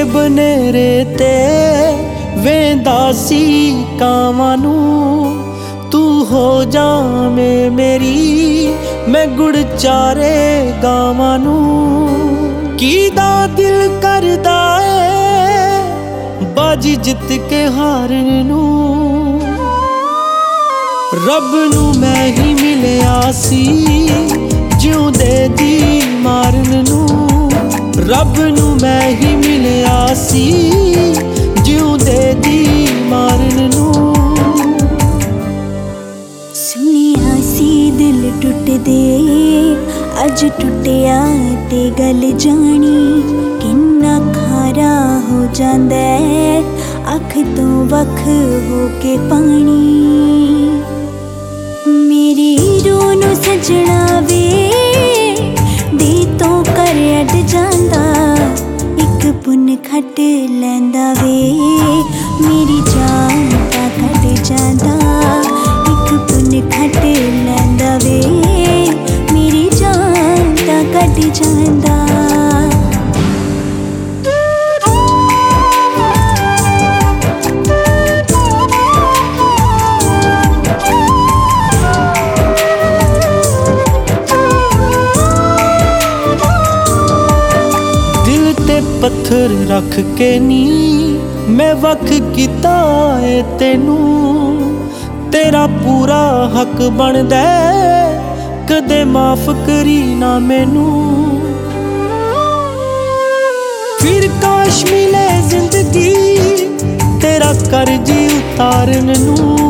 बनेरे ते वेंदा सी कावां नूं, तू हो जावें मेरी मैं गुड़ चारे गावां नूं। कीदा दिल करदा है बाजी जित के हारन नूं, रब नूं मैं ही मिलिया सी जिउंदे दी मारन नूं। रब नूं मैं ही मिलिया सी जिउंदे दी मारन नूं। सुनिया सी दिल टुटदे अज टुटिया ते गल जानी, किन्ना खारा हो जांदा है अख तो वख हो के पानी। मेरी रूह नूं सजना वे दे तो कर अड जांदा, इक पुन खट लैंदा वे मेरी जान दा कट जांदा। इक पुन खट लैंदा वे मेरी जान दा कट जांदा। पत्थर रख के नी मैं वख कीता है तेनू, तेरा पूरा हक बनदा कदे माफ करी ना मैनू। फिर काश मिले जिंदगी तेरा कर्ज उतारन नू,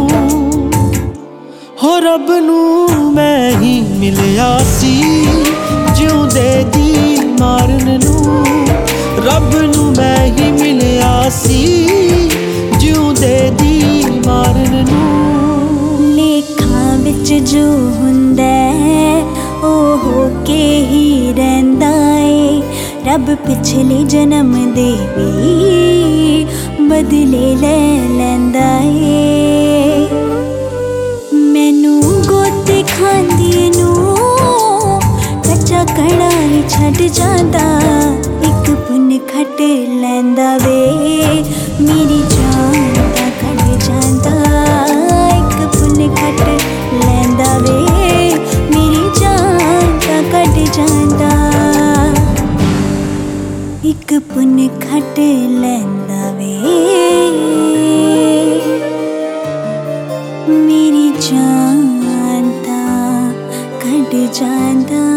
हो रब नू मैं ही मिलिया सी जिउंदे दी मारन नू। रब नू मैं ही मिलिया सी जिउंदे दी मारन नू। लेखां विच जो हुंदा ओ हो के ही रहिंदा ए, रब पिछले जन्म दे भी बदले ले लैंदा ए। मैनू गोते खांदी नू कच्चा कड़ाई छड्ड जांदा, इक पुन खट लैंदा वे मेरी जान दा कट जांदा। इक पुन खट लैंदा वे मेरी जान दा कट जांदा। इक पुन खट लैंदा वे मेरी जान दा कट जांदा।